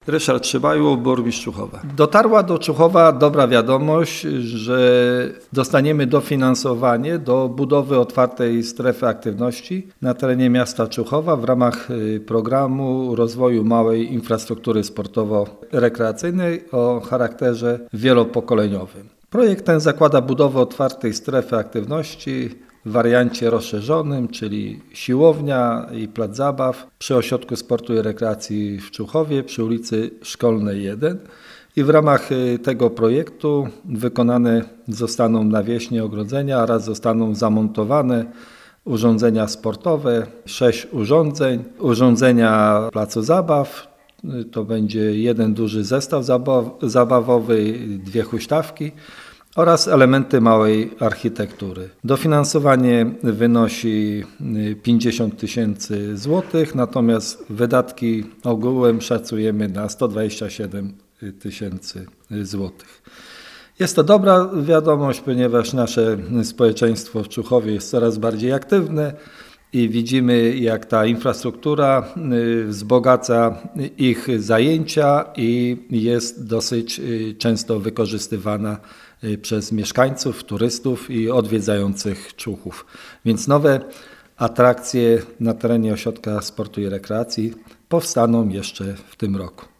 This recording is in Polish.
Ryszard Szybajło, burmistrz Czuchowa. Dotarła do Czuchowa dobra wiadomość, że dostaniemy dofinansowanie do budowy otwartej strefy aktywności na terenie miasta Czuchowa w ramach programu rozwoju małej infrastruktury sportowo-rekreacyjnej o charakterze wielopokoleniowym. Projekt ten zakłada budowę otwartej strefy aktywności w wariancie rozszerzonym, czyli siłownia i plac zabaw przy Ośrodku Sportu i Rekreacji w Czuchowie przy ulicy Szkolnej 1. I w ramach tego projektu wykonane zostaną nawierzchnie ogrodzenia oraz zostaną zamontowane urządzenia sportowe, 6 urządzeń, urządzenia placu zabaw. To będzie jeden duży zestaw zabawowy, 2 huśtawki oraz elementy małej architektury. Dofinansowanie wynosi 50 000 złotych, natomiast wydatki ogółem szacujemy na 127 000 złotych. Jest to dobra wiadomość, ponieważ nasze społeczeństwo w Czuchowie jest coraz bardziej aktywne i widzimy, jak ta infrastruktura wzbogaca ich zajęcia i jest dosyć często wykorzystywana przez mieszkańców, turystów i odwiedzających Czuchów. Więc nowe atrakcje na terenie Ośrodka Sportu i Rekreacji powstaną jeszcze w tym roku.